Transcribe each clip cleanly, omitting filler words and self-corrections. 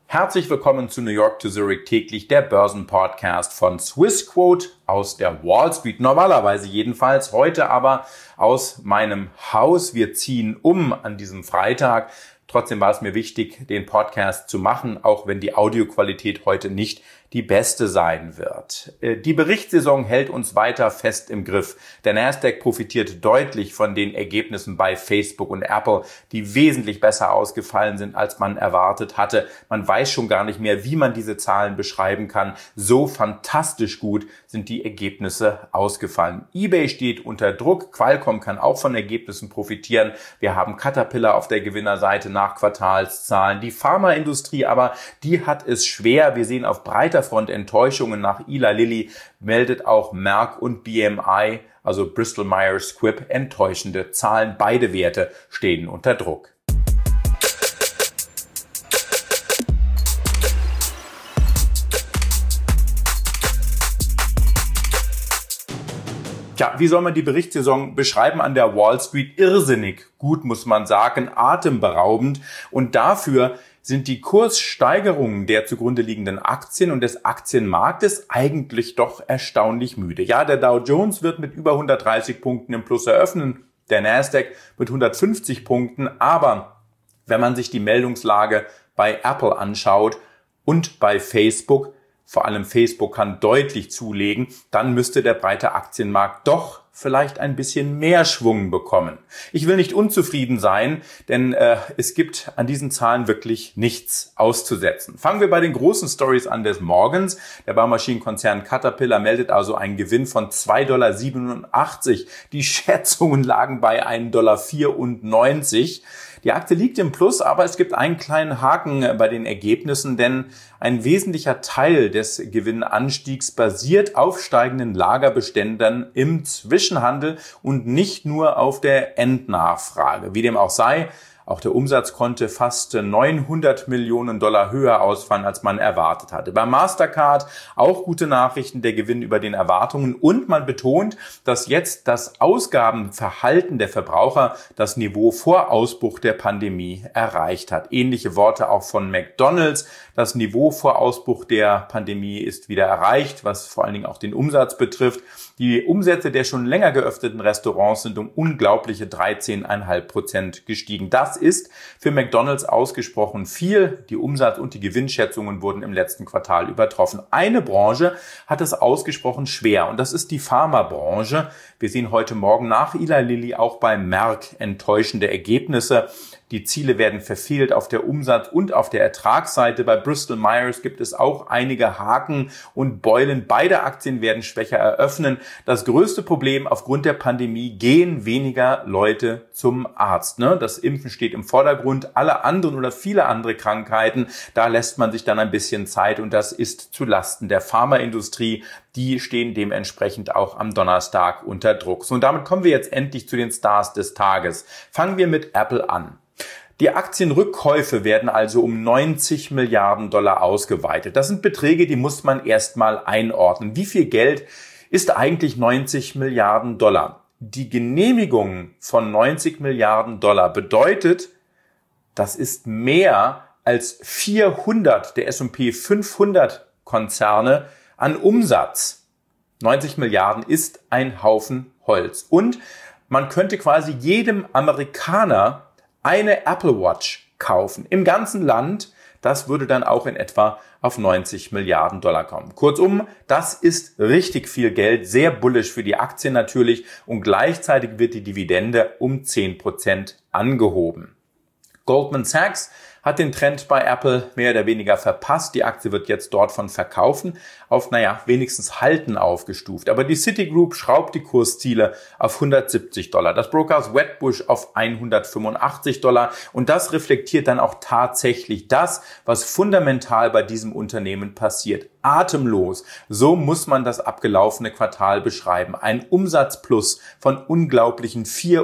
Herzlich willkommen zu New York to Zurich täglich, der Börsenpodcast von Swissquote aus der Wall Street. Normalerweise jedenfalls, heute aber aus meinem Haus. Wir ziehen um an diesem Freitag. Trotzdem war es mir wichtig, den Podcast zu machen, auch wenn die Audioqualität heute nicht die beste sein wird. Die Berichtssaison hält uns weiter fest im Griff. Der Nasdaq profitiert deutlich von den Ergebnissen bei Facebook und Apple, die wesentlich besser ausgefallen sind, als man erwartet hatte. Man weiß schon gar nicht mehr, wie man diese Zahlen beschreiben kann. So fantastisch gut sind die Ergebnisse ausgefallen. eBay steht unter Druck. Qualcomm kann auch von Ergebnissen profitieren. Wir haben Caterpillar auf der Gewinnerseite nach Quartalszahlen. Die Pharmaindustrie aber, die hat es schwer. Wir sehen auf breiter Front Enttäuschungen. Nach Eli Lilly meldet auch Merck und BMI, also Bristol Myers Squibb, enttäuschende Zahlen. Beide Werte stehen unter Druck. Tja, wie soll man die Berichtssaison beschreiben an der Wall Street? Irrsinnig gut, muss man sagen, atemberaubend. Und dafür sind die Kurssteigerungen der zugrunde liegenden Aktien und des Aktienmarktes eigentlich doch erstaunlich müde. Ja, der Dow Jones wird mit über 130 Punkten im Plus eröffnen, der Nasdaq mit 150 Punkten. Aber wenn man sich die Meldungslage bei Apple anschaut und bei Facebook, vor allem Facebook kann deutlich zulegen, dann müsste der breite Aktienmarkt doch vielleicht ein bisschen mehr Schwung bekommen. Ich will nicht unzufrieden sein, denn es gibt an diesen Zahlen wirklich nichts auszusetzen. Fangen wir bei den großen Stories an des Morgens. Der Baumaschinenkonzern Caterpillar meldet also einen Gewinn von $2,87. Die Schätzungen lagen bei $1,94. Die Aktie liegt im Plus, aber es gibt einen kleinen Haken bei den Ergebnissen, denn ein wesentlicher Teil des Gewinnanstiegs basiert auf steigenden Lagerbeständen im Zwischenhandel und nicht nur auf der Endnachfrage. Wie dem auch sei, auch der Umsatz konnte fast $900 Millionen höher ausfallen, als man erwartet hatte. Bei Mastercard auch gute Nachrichten, der Gewinn über den Erwartungen, und man betont, dass jetzt das Ausgabenverhalten der Verbraucher das Niveau vor Ausbruch der Pandemie erreicht hat. Ähnliche Worte auch von McDonald's. Das Niveau vor Ausbruch der Pandemie ist wieder erreicht, was vor allen Dingen auch den Umsatz betrifft. Die Umsätze der schon länger geöffneten Restaurants sind um unglaubliche 13,5% gestiegen. Das ist für McDonald's ausgesprochen viel. Die Umsatz- und die Gewinnschätzungen wurden im letzten Quartal übertroffen. Eine Branche hat es ausgesprochen schwer, und das ist die Pharmabranche. Wir sehen heute Morgen nach Eli Lilly auch bei Merck enttäuschende Ergebnisse. Die Ziele werden verfehlt auf der Umsatz- und auf der Ertragsseite. Bei Bristol Myers gibt es auch einige Haken und Beulen. Beide Aktien werden schwächer eröffnen. Das größte Problem: aufgrund der Pandemie gehen weniger Leute zum Arzt. Das Impfen steht im Vordergrund. Alle anderen oder viele andere Krankheiten, da lässt man sich dann ein bisschen Zeit, und das ist zulasten der Pharmaindustrie. Die stehen dementsprechend auch am Donnerstag unter Druck. So, und damit kommen wir jetzt endlich zu den Stars des Tages. Fangen wir mit Apple an. Die Aktienrückkäufe werden also um $90 Milliarden ausgeweitet. Das sind Beträge, die muss man erstmal einordnen. Wie viel Geld ist eigentlich $90 Milliarden? Die Genehmigung von $90 Milliarden bedeutet, das ist mehr als 400 der S&P 500 Konzerne an Umsatz. 90 Milliarden ist ein Haufen Holz. Und man könnte quasi jedem Amerikaner eine Apple Watch kaufen. Im ganzen Land. Das würde dann auch in etwa auf $90 Milliarden kommen. Kurzum, das ist richtig viel Geld, sehr bullish für die Aktien natürlich, und gleichzeitig wird die Dividende um 10% angehoben. Goldman Sachs hat den Trend bei Apple mehr oder weniger verpasst. Die Aktie wird jetzt dort von Verkaufen auf, wenigstens Halten aufgestuft. Aber die Citigroup schraubt die Kursziele auf $170. Das Brokerhaus Wedbush auf $185. Und das reflektiert dann auch tatsächlich das, was fundamental bei diesem Unternehmen passiert. Atemlos. So muss man das abgelaufene Quartal beschreiben. Ein Umsatzplus von unglaublichen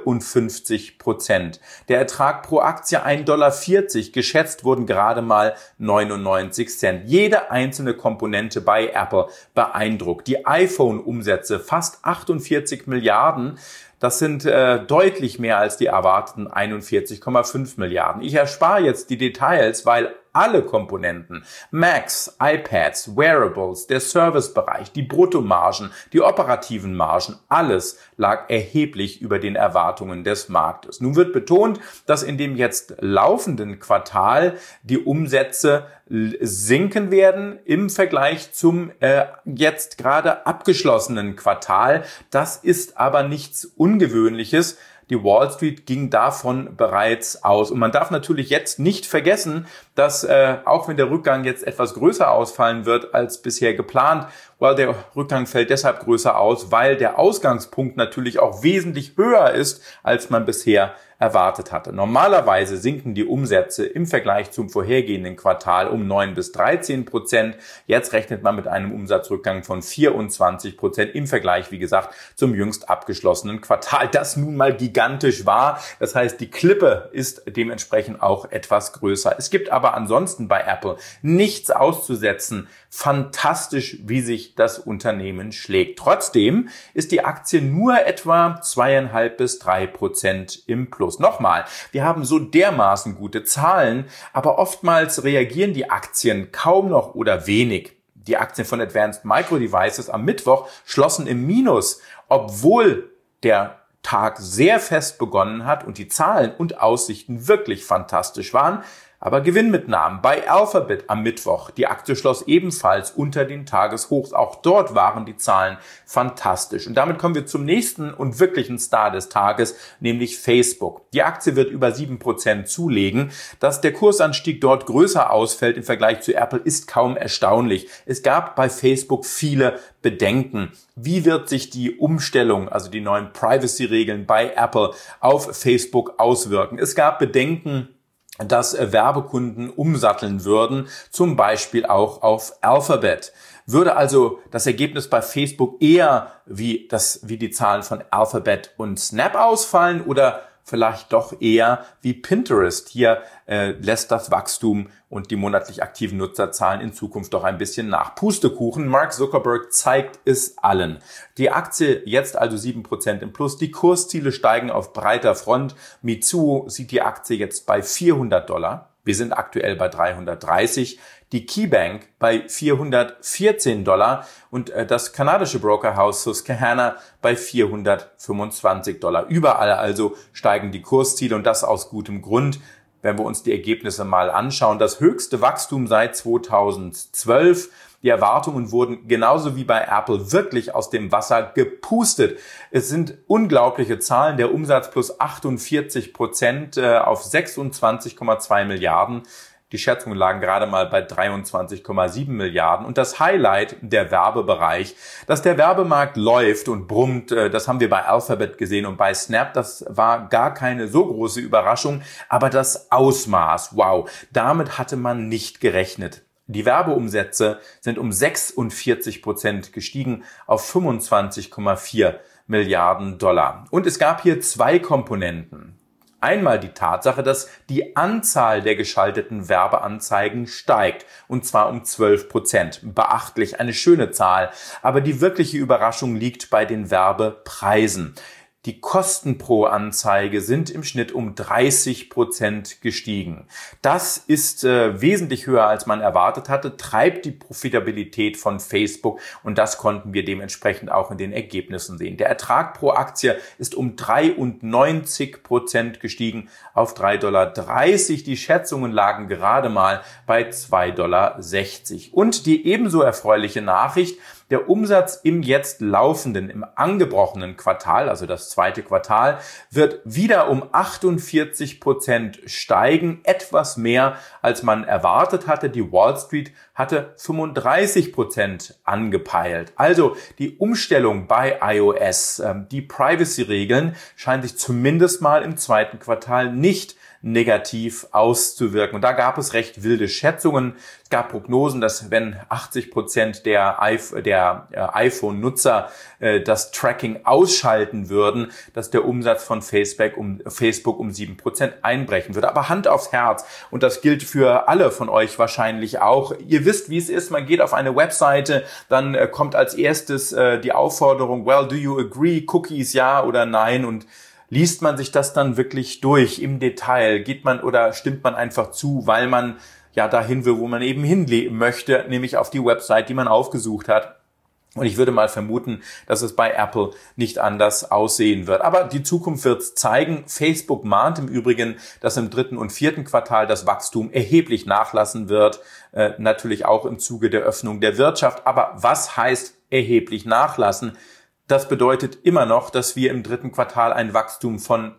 54%. Der Ertrag pro Aktie $1,40. Geschätzt wurden gerade mal 99 Cent. Jede einzelne Komponente bei Apple beeindruckt. Die iPhone-Umsätze fast 48 Milliarden. Das sind deutlich mehr als die erwarteten 41,5 Milliarden. Ich erspare jetzt die Details, weil alle Komponenten, Macs, iPads, Wearables, der Servicebereich, die Bruttomargen, die operativen Margen, alles lag erheblich über den Erwartungen des Marktes. Nun wird betont, dass in dem jetzt laufenden Quartal die Umsätze sinken werden im Vergleich zum jetzt gerade abgeschlossenen Quartal. Das ist aber nichts Ungewöhnliches. Die Wall Street ging davon bereits aus. Und man darf natürlich jetzt nicht vergessen, dass auch wenn der Rückgang jetzt etwas größer ausfallen wird als bisher geplant, der Rückgang fällt deshalb größer aus, weil der Ausgangspunkt natürlich auch wesentlich höher ist, als man bisher erwartet hatte. Normalerweise sinken die Umsätze im Vergleich zum vorhergehenden Quartal um 9-13%. Jetzt rechnet man mit einem Umsatzrückgang von 24% im Vergleich, wie gesagt, zum jüngst abgeschlossenen Quartal, das nun mal gigantisch war. Das heißt, die Klippe ist dementsprechend auch etwas größer. Es gibt aber ansonsten bei Apple nichts auszusetzen. Fantastisch, wie sich das Unternehmen schlägt. Trotzdem ist die Aktie nur etwa 2,5-3% im Plus. Nochmal, wir haben so dermaßen gute Zahlen, aber oftmals reagieren die Aktien kaum noch oder wenig. Die Aktien von Advanced Micro Devices am Mittwoch schlossen im Minus, obwohl der Tag sehr fest begonnen hat und die Zahlen und Aussichten wirklich fantastisch waren. Aber Gewinnmitnahmen bei Alphabet am Mittwoch. Die Aktie schloss ebenfalls unter den Tageshochs. Auch dort waren die Zahlen fantastisch. Und damit kommen wir zum nächsten und wirklichen Star des Tages, nämlich Facebook. Die Aktie wird über 7% zulegen. Dass der Kursanstieg dort größer ausfällt im Vergleich zu Apple, ist kaum erstaunlich. Es gab bei Facebook viele Bedenken. Wie wird sich die Umstellung, also die neuen Privacy-Regeln bei Apple auf Facebook auswirken? Es gab Bedenken, dass Werbekunden umsatteln würden, zum Beispiel auch auf Alphabet. Würde also das Ergebnis bei Facebook eher wie die Zahlen von Alphabet und Snap ausfallen oder vielleicht doch eher wie Pinterest? Hier lässt das Wachstum und die monatlich aktiven Nutzerzahlen in Zukunft doch ein bisschen nach. Pustekuchen, Mark Zuckerberg zeigt es allen. Die Aktie jetzt also 7% im Plus. Die Kursziele steigen auf breiter Front. Mizuho sieht die Aktie jetzt bei $400. Wir sind aktuell bei 330. Die KeyBank bei $414 und das kanadische Brokerhaus Susquehanna bei $425. Überall also steigen die Kursziele und das aus gutem Grund. Wenn wir uns die Ergebnisse mal anschauen, das höchste Wachstum seit 2012. Die Erwartungen wurden genauso wie bei Apple wirklich aus dem Wasser gepustet. Es sind unglaubliche Zahlen. Der Umsatz plus 48% auf 26,2 Milliarden. Die Schätzungen lagen gerade mal bei 23,7 Milliarden. Und das Highlight, der Werbebereich, dass der Werbemarkt läuft und brummt, das haben wir bei Alphabet gesehen und bei Snap, das war gar keine so große Überraschung. Aber das Ausmaß, wow, damit hatte man nicht gerechnet. Die Werbeumsätze sind um 46% gestiegen auf 25,4 Milliarden Dollar. Und es gab hier zwei Komponenten. Einmal die Tatsache, dass die Anzahl der geschalteten Werbeanzeigen steigt, und zwar um 12%. Beachtlich, eine schöne Zahl. Aber die wirkliche Überraschung liegt bei den Werbepreisen. Die Kosten pro Anzeige sind im Schnitt um 30% gestiegen. Das ist wesentlich höher, als man erwartet hatte, treibt die Profitabilität von Facebook und das konnten wir dementsprechend auch in den Ergebnissen sehen. Der Ertrag pro Aktie ist um 93% gestiegen auf $3,30. Die Schätzungen lagen gerade mal bei $2,60. Und die ebenso erfreuliche Nachricht: Der Umsatz im jetzt laufenden, im angebrochenen Quartal, also das zweite Quartal, wird wieder um 48% steigen, etwas mehr, als man erwartet hatte. Die Wall Street hatte 35% angepeilt. Also die Umstellung bei iOS, die Privacy-Regeln, scheinen sich zumindest mal im zweiten Quartal nicht negativ auszuwirken. Und da gab es recht wilde Schätzungen. Es gab Prognosen, dass wenn 80% der iPhone-Nutzer das Tracking ausschalten würden, dass der Umsatz von Facebook um 7% einbrechen würde. Aber Hand aufs Herz, und das gilt für alle von euch wahrscheinlich auch. Ihr wisst, wie es ist. Man geht auf eine Webseite, dann kommt als erstes die Aufforderung, well, do you agree? Cookies, ja oder nein? Und liest man sich das dann wirklich durch im Detail? Geht man oder stimmt man einfach zu, weil man ja dahin will, wo man eben hin möchte, nämlich auf die Website, die man aufgesucht hat? Und ich würde mal vermuten, dass es bei Apple nicht anders aussehen wird. Aber die Zukunft wird es zeigen. Facebook mahnt im Übrigen, dass im 3. und 4. Quartal das Wachstum erheblich nachlassen wird. Natürlich auch im Zuge der Öffnung der Wirtschaft. Aber was heißt erheblich nachlassen? Das bedeutet immer noch, dass wir im 3. Quartal ein Wachstum von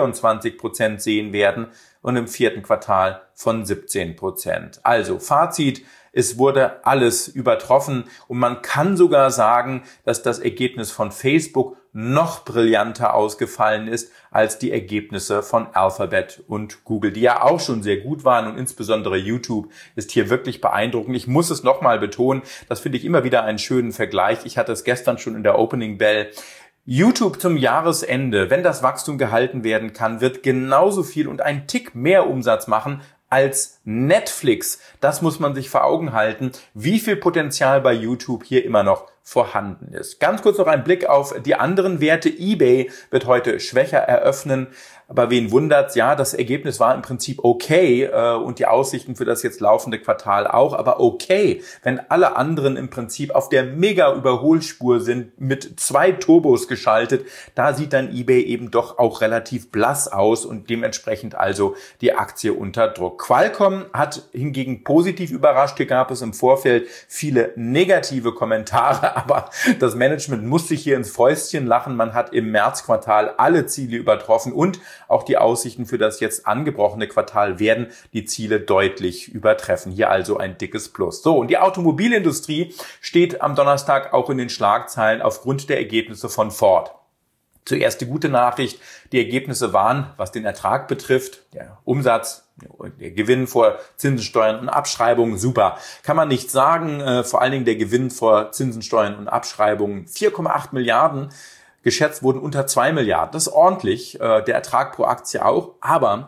24% sehen werden und im 4. Quartal von 17%. Also Fazit: Es wurde alles übertroffen und man kann sogar sagen, dass das Ergebnis von Facebook noch brillanter ausgefallen ist als die Ergebnisse von Alphabet und Google, die ja auch schon sehr gut waren, und insbesondere YouTube ist hier wirklich beeindruckend. Ich muss es nochmal betonen, das finde ich immer wieder einen schönen Vergleich. Ich hatte es gestern schon in der Opening Bell. YouTube zum Jahresende, wenn das Wachstum gehalten werden kann, wird genauso viel und einen Tick mehr Umsatz machen als Netflix. Das muss man sich vor Augen halten, wie viel Potenzial bei YouTube hier immer noch vorhanden ist. Ganz kurz noch ein Blick auf die anderen Werte. eBay wird heute schwächer eröffnen. Aber wen wundert's? Ja, das Ergebnis war im Prinzip okay und die Aussichten für das jetzt laufende Quartal auch. Aber okay, wenn alle anderen im Prinzip auf der Mega-Überholspur sind, mit 2 Turbos geschaltet, da sieht dann eBay eben doch auch relativ blass aus und dementsprechend also die Aktie unter Druck. Qualcomm hat hingegen positiv überrascht. Hier gab es im Vorfeld viele negative Kommentare, aber das Management muss sich hier ins Fäustchen lachen. Man hat im Märzquartal alle Ziele übertroffen und auch die Aussichten für das jetzt angebrochene Quartal werden die Ziele deutlich übertreffen. Hier also ein dickes Plus. So, und die Automobilindustrie steht am Donnerstag auch in den Schlagzeilen aufgrund der Ergebnisse von Ford. Zuerst die gute Nachricht: Die Ergebnisse waren, was den Ertrag betrifft, der Umsatz, der Gewinn vor Zinsen, Steuern und Abschreibungen, super. Kann man nicht sagen. Vor allen Dingen der Gewinn vor Zinsen, Steuern und Abschreibungen 4,8 Milliarden. Geschätzt wurden unter 2 Milliarden. Das ist ordentlich. Der Ertrag pro Aktie auch.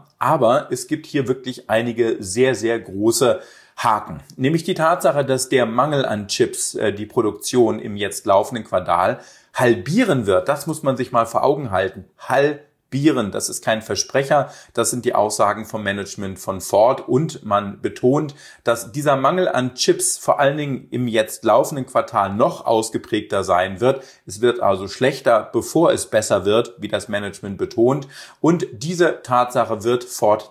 Aber es gibt hier wirklich einige sehr, sehr große Haken. Nämlich die Tatsache, dass der Mangel an Chips die Produktion im jetzt laufenden Quartal halbieren wird. Das muss man sich mal vor Augen halten. Halbieren. Das ist kein Versprecher. Das sind die Aussagen vom Management von Ford. Und man betont, dass dieser Mangel an Chips vor allen Dingen im jetzt laufenden Quartal noch ausgeprägter sein wird. Es wird also schlechter, bevor es besser wird, wie das Management betont. Und diese Tatsache wird Ford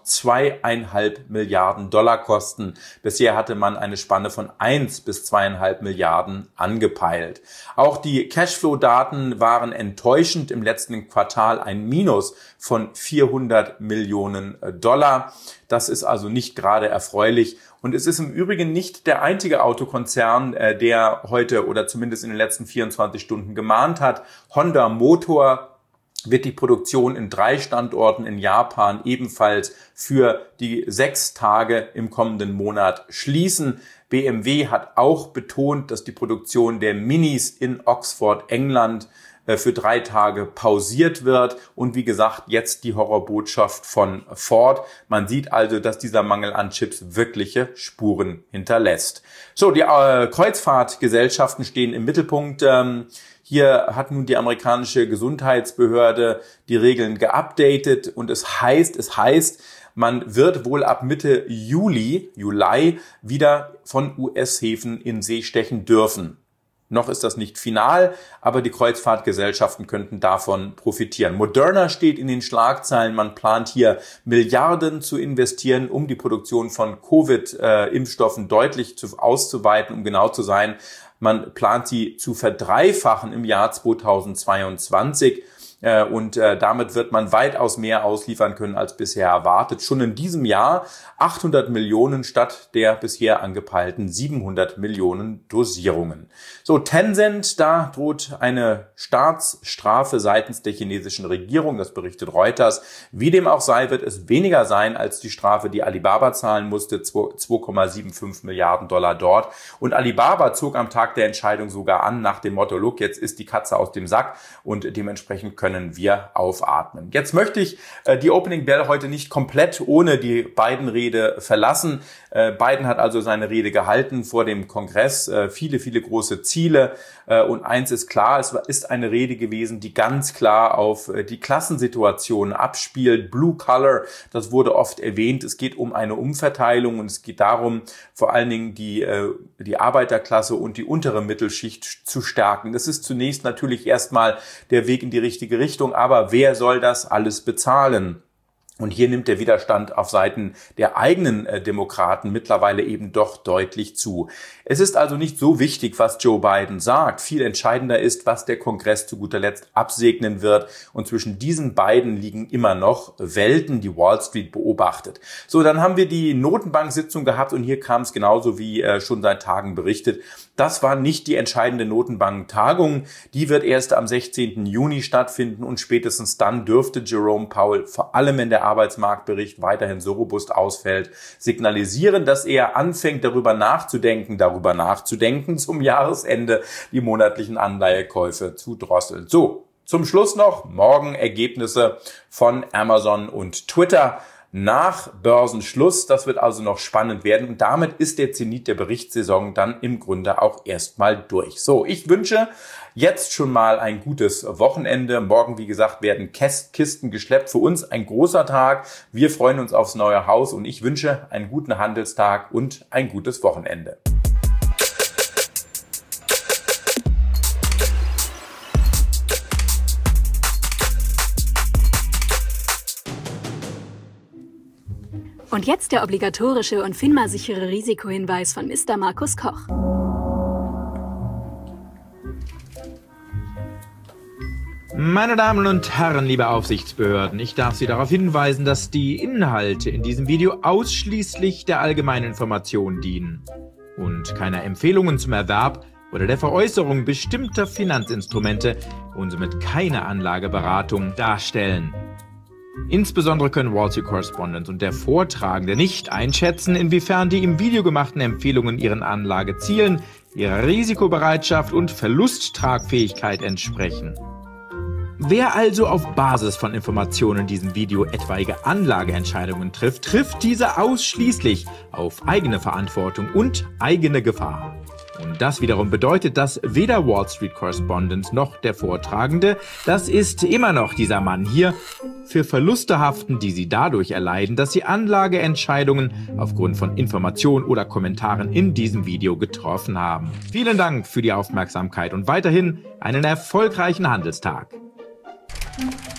2,5 Milliarden Dollar kosten. Bisher hatte man eine Spanne von 1 bis 2,5 Milliarden angepeilt. Auch die Cashflow-Daten waren enttäuschend. Im letzten Quartal ein Minus von 400 Millionen Dollar. Das ist also nicht gerade erfreulich. Und es ist im Übrigen nicht der einzige Autokonzern, der heute oder zumindest in den letzten 24 Stunden gemahnt hat. Honda Motor wird die Produktion in 3 Standorten in Japan ebenfalls für die 6 Tage im kommenden Monat schließen. BMW hat auch betont, dass die Produktion der Minis in Oxford, England, für 3 Tage pausiert wird. Und wie gesagt, jetzt die Horrorbotschaft von Ford. Man sieht also, dass dieser Mangel an Chips wirkliche Spuren hinterlässt. So, die Kreuzfahrtgesellschaften stehen im Mittelpunkt. Hier hat nun die amerikanische Gesundheitsbehörde die Regeln geupdatet und es heißt, man wird wohl ab Mitte Juli wieder von US-Häfen in See stechen dürfen. Noch ist das nicht final, aber die Kreuzfahrtgesellschaften könnten davon profitieren. Moderna steht in den Schlagzeilen. Man plant hier Milliarden zu investieren, um die Produktion von Covid-Impfstoffen deutlich auszuweiten, um genau zu sein. Man plant sie zu verdreifachen im Jahr 2022. und damit wird man weitaus mehr ausliefern können als bisher erwartet. Schon in diesem Jahr 800 Millionen statt der bisher angepeilten 700 Millionen Dosierungen. So, Tencent, da droht eine Staatsstrafe seitens der chinesischen Regierung, das berichtet Reuters. Wie dem auch sei, wird es weniger sein als die Strafe, die Alibaba zahlen musste, 2,75 Milliarden Dollar dort. Und Alibaba zog am Tag der Entscheidung sogar an, nach dem Motto, look, jetzt ist die Katze aus dem Sack und dementsprechend können wir aufatmen. Jetzt möchte ich die Opening Bell heute nicht komplett ohne die Biden-Rede verlassen. Biden hat also seine Rede gehalten vor dem Kongress, viele große Ziele. Und eins ist klar, es ist eine Rede gewesen, die ganz klar auf die Klassensituation abspielt. Blue Collar, das wurde oft erwähnt. Es geht um eine Umverteilung und es geht darum, vor allen Dingen die Arbeiterklasse und die untere Mittelschicht zu stärken. Das ist zunächst natürlich erstmal der Weg in die richtige Richtung, aber wer soll das alles bezahlen? Und hier nimmt der Widerstand auf Seiten der eigenen Demokraten mittlerweile eben doch deutlich zu. Es ist also nicht so wichtig, was Joe Biden sagt. Viel entscheidender ist, was der Kongress zu guter Letzt absegnen wird. Und zwischen diesen beiden liegen immer noch Welten, die Wall Street beobachtet. So, dann haben wir die Notenbank-Sitzung gehabt und hier kam es genauso wie schon seit Tagen berichtet. Das war nicht die entscheidende Notenbank-Tagung. Die wird erst am 16. Juni stattfinden und spätestens dann dürfte Jerome Powell, vor allem wenn der Arbeitsmarktbericht weiterhin so robust ausfällt, signalisieren, dass er anfängt, darüber nachzudenken, zum Jahresende die monatlichen Anleihekäufe zu drosseln. So, zum Schluss noch morgen Ergebnisse von Amazon und Twitter nach Börsenschluss. Das wird also noch spannend werden und damit ist der Zenit der Berichtssaison dann im Grunde auch erstmal durch. So, ich wünsche jetzt schon mal ein gutes Wochenende. Morgen, wie gesagt, werden Kisten geschleppt. Für uns ein großer Tag. Wir freuen uns aufs neue Haus und ich wünsche einen guten Handelstag und ein gutes Wochenende. Und jetzt der obligatorische und FINMA-sichere Risikohinweis von Mr. Markus Koch. Meine Damen und Herren, liebe Aufsichtsbehörden, ich darf Sie darauf hinweisen, dass die Inhalte in diesem Video ausschließlich der allgemeinen Information dienen und keine Empfehlungen zum Erwerb oder der Veräußerung bestimmter Finanzinstrumente und somit keine Anlageberatung darstellen. Insbesondere können Wall Street Correspondent und der Vortragende nicht einschätzen, inwiefern die im Video gemachten Empfehlungen ihren Anlagezielen, ihrer Risikobereitschaft und Verlusttragfähigkeit entsprechen. Wer also auf Basis von Informationen in diesem Video etwaige Anlageentscheidungen trifft, trifft diese ausschließlich auf eigene Verantwortung und eigene Gefahr. Und das wiederum bedeutet, dass weder Wall Street Correspondent noch der Vortragende, das ist immer noch dieser Mann hier, für Verluste haften, die sie dadurch erleiden, dass sie Anlageentscheidungen aufgrund von Informationen oder Kommentaren in diesem Video getroffen haben. Vielen Dank für die Aufmerksamkeit und weiterhin einen erfolgreichen Handelstag.